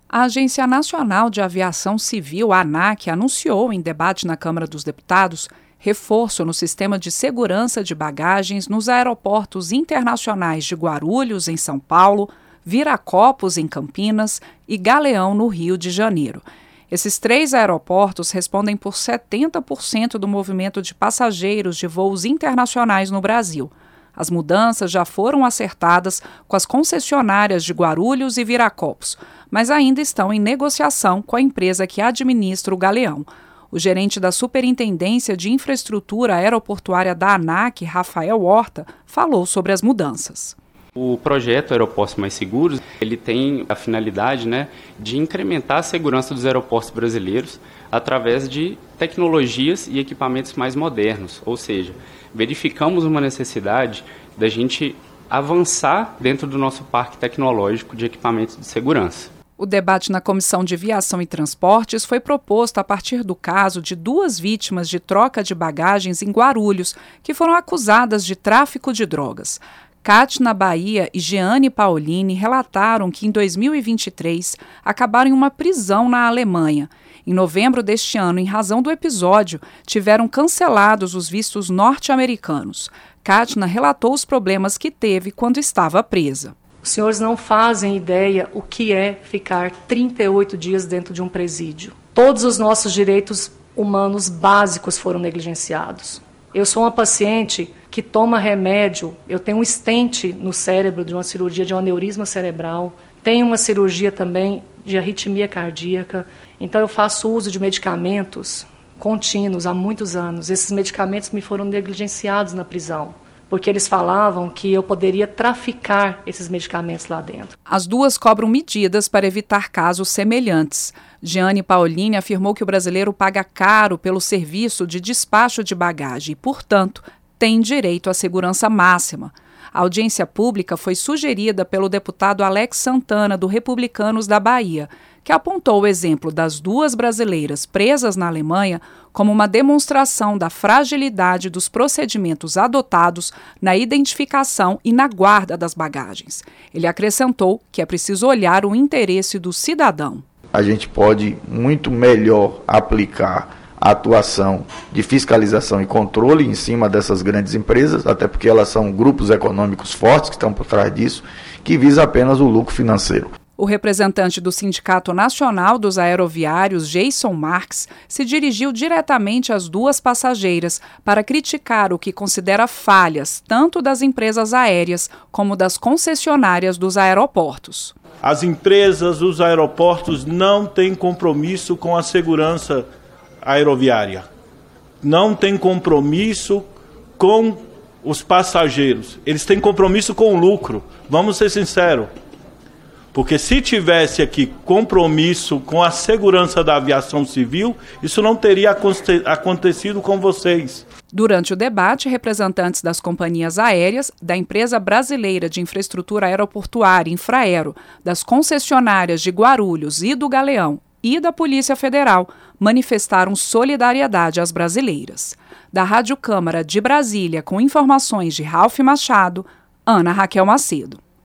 A Agência Nacional de Aviação Civil, a ANAC, anunciou em debate na Câmara dos Deputados reforço no sistema de segurança de bagagens nos aeroportos internacionais de Guarulhos, em São Paulo, Viracopos, em Campinas e Galeão, no Rio de Janeiro. Esses 3 aeroportos respondem por 70% do movimento de passageiros de voos internacionais no Brasil. As mudanças já foram acertadas com as concessionárias de Guarulhos e Viracopos, mas ainda estão em negociação com a empresa que administra o Galeão. O gerente da Superintendência de Infraestrutura Aeroportuária da ANAC, Rafael Horta, falou sobre as mudanças. O projeto Aeroportos Mais Seguros, ele tem a finalidade, de incrementar a segurança dos aeroportos brasileiros através de tecnologias e equipamentos mais modernos, ou seja, verificamos uma necessidade da gente avançar dentro do nosso parque tecnológico de equipamentos de segurança. O debate na Comissão de Viação e Transportes foi proposto a partir do caso de 2 vítimas de troca de bagagens em Guarulhos, que foram acusadas de tráfico de drogas. Kátia Bahia e Jeane Paolini relataram que em 2023 acabaram em uma prisão na Alemanha. Em novembro deste ano, em razão do episódio, tiveram cancelados os vistos norte-americanos. Kátia relatou os problemas que teve quando estava presa. Os senhores não fazem ideia o que é ficar 38 dias dentro de um presídio. Todos os nossos direitos humanos básicos foram negligenciados. Eu sou uma paciente que toma remédio, eu tenho um stent no cérebro de uma cirurgia de um aneurisma cerebral, tenho uma cirurgia também de arritmia cardíaca, então eu faço uso de medicamentos contínuos há muitos anos. Esses medicamentos me foram negligenciados na prisão, porque eles falavam que eu poderia traficar esses medicamentos lá dentro. As duas cobram medidas para evitar casos semelhantes. Jeane Paolini afirmou que o brasileiro paga caro pelo serviço de despacho de bagagem e, portanto, tem direito à segurança máxima. A audiência pública foi sugerida pelo deputado Alex Santana, do Republicanos da Bahia, que apontou o exemplo das 2 brasileiras presas na Alemanha como uma demonstração da fragilidade dos procedimentos adotados na identificação e na guarda das bagagens. Ele acrescentou que é preciso olhar o interesse do cidadão. A gente pode muito melhor aplicar a atuação de fiscalização e controle em cima dessas grandes empresas, até porque elas são grupos econômicos fortes que estão por trás disso, que visa apenas o lucro financeiro. O representante do Sindicato Nacional dos Aeroviários, Jason Marques, se dirigiu diretamente às 2 passageiras para criticar o que considera falhas tanto das empresas aéreas como das concessionárias dos aeroportos. As empresas, os aeroportos não têm compromisso com a segurança aeroviária. Não têm compromisso com os passageiros. Eles têm compromisso com o lucro. Vamos ser sinceros. Porque se tivesse aqui compromisso com a segurança da aviação civil, isso não teria acontecido com vocês. Durante o debate, representantes das companhias aéreas, da Empresa Brasileira de Infraestrutura Aeroportuária, Infraero, das concessionárias de Guarulhos e do Galeão e da Polícia Federal manifestaram solidariedade às brasileiras. Da Rádio Câmara de Brasília, com informações de Ralph Machado, Ana Raquel Macedo.